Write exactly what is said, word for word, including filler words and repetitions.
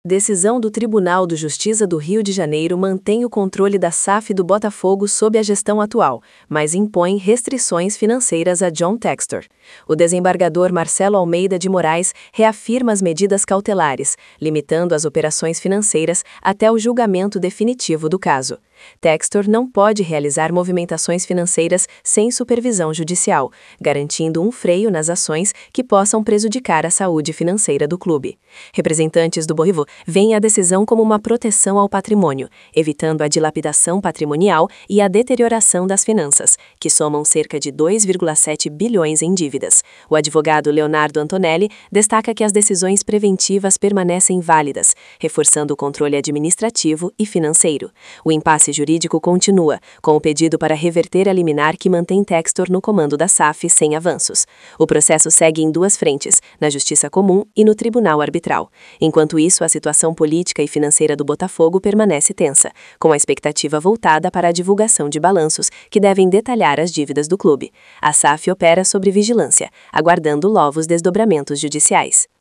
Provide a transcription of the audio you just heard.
Decisão do Tribunal de Justiça do Rio de Janeiro mantém o controle da S A F do Botafogo sob a gestão atual, mas impõe restrições financeiras a John Textor. O desembargador Marcelo Almeida de Moraes reafirma as medidas cautelares, limitando as operações financeiras até o julgamento definitivo do caso. Textor não pode realizar movimentações financeiras sem supervisão judicial, garantindo um freio nas ações que possam prejudicar a saúde financeira do clube. Representantes do Botafogo veem a decisão como uma proteção ao patrimônio, evitando a dilapidação patrimonial e a deterioração das finanças, que somam cerca de dois vírgula sete bilhões em dívidas. O advogado Leonardo Antonelli destaca que as decisões preventivas permanecem válidas, reforçando o controle administrativo e financeiro. O impasse jurídico continua, com o pedido para reverter a liminar que mantém Textor no comando da S A F sem avanços. O processo segue em duas frentes, na Justiça Comum e no Tribunal Arbitral. Enquanto isso, a situação política e financeira do Botafogo permanece tensa, com a expectativa voltada para a divulgação de balanços que devem detalhar as dívidas do clube. A S A F opera sob vigilância, aguardando novos desdobramentos judiciais.